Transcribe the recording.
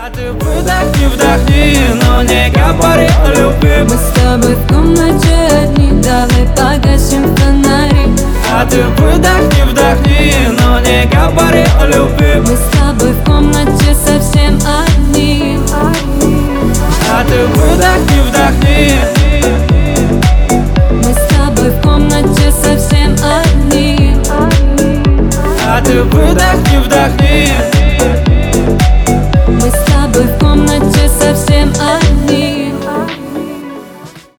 А ты выдохни, вдохни, но не говори о любви. Мы с тобой в комнате одни, давай погасим фонари. А ты выдохни, вдохни, но не говори о любви. Мы с тобой в комнате совсем одни. А ты выдохни, вдохни. Мы с тобой в комнате совсем одни. А ты выдохни, вдохни. Мы с тобой в комнате совсем одни.